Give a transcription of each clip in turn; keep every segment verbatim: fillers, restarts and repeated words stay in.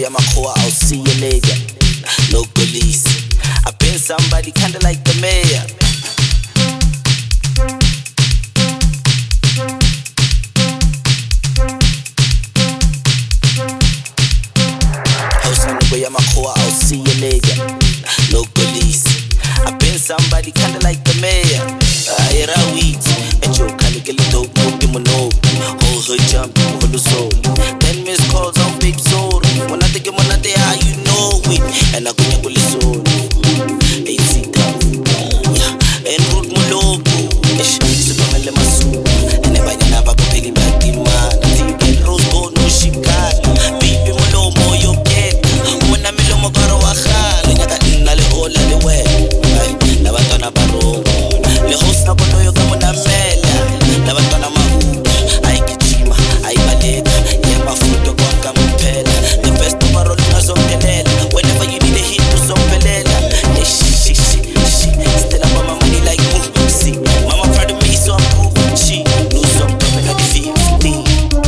ya makhoa, I'll see you later. No police, I've been somebody kinda like the mayor. Ya makhoa, I'll see you later. No police, I've been somebody kinda like the mayor. I era weed, and you can't get it dope, put him on no. Hold her jump, hold the soul. Ten missed calls on babe soul. When I think I'm on the eye, you know it. And I go to the soul. Eight seat down, yeah. And root my logo. So come and let my soul. And never you never go pay back the man. Until you get rose gold, no she got. Baby, my low more you get. When I'm in my car, I can't. And I got in all the way. Never done a barrow. The host na bono yo kamo na mela. Never done a mahu. I get chima, I ballet. Yeah, my foot to God kamo pela. The best of our roll na zombelela. Whenever you need a hit to zombelela. Yeah, she, she, she, she. Still up on my money like ooh, see. Mama proud of me, so I'm cool. She knew some coming at the fifteen.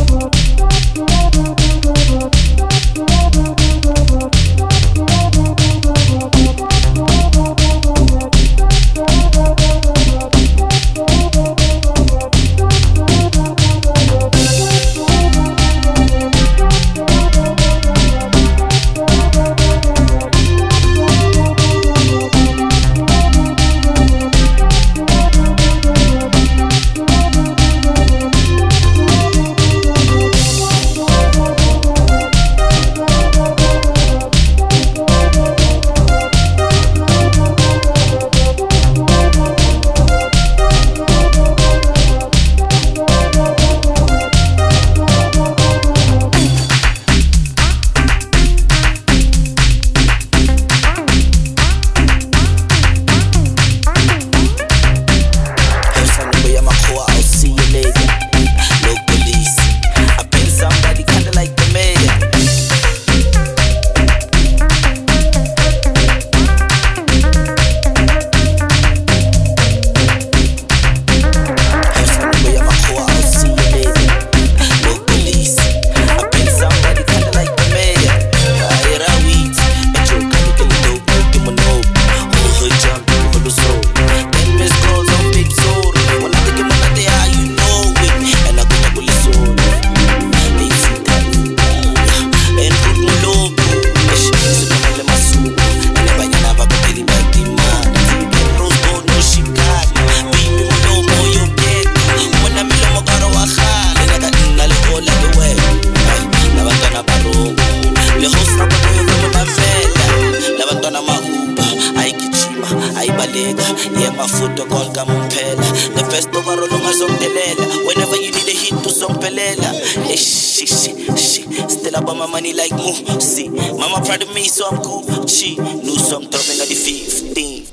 Yeah, my foot to call Camumpela. The best of our longa zombelela. Whenever you need a hit to zombelela. Yeah, she, she, she. Still up on my money like moo. See, mama proud of me, so I'm cool. She knew some dropping at the fifteen.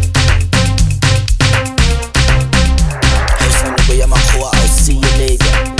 I'll see you later.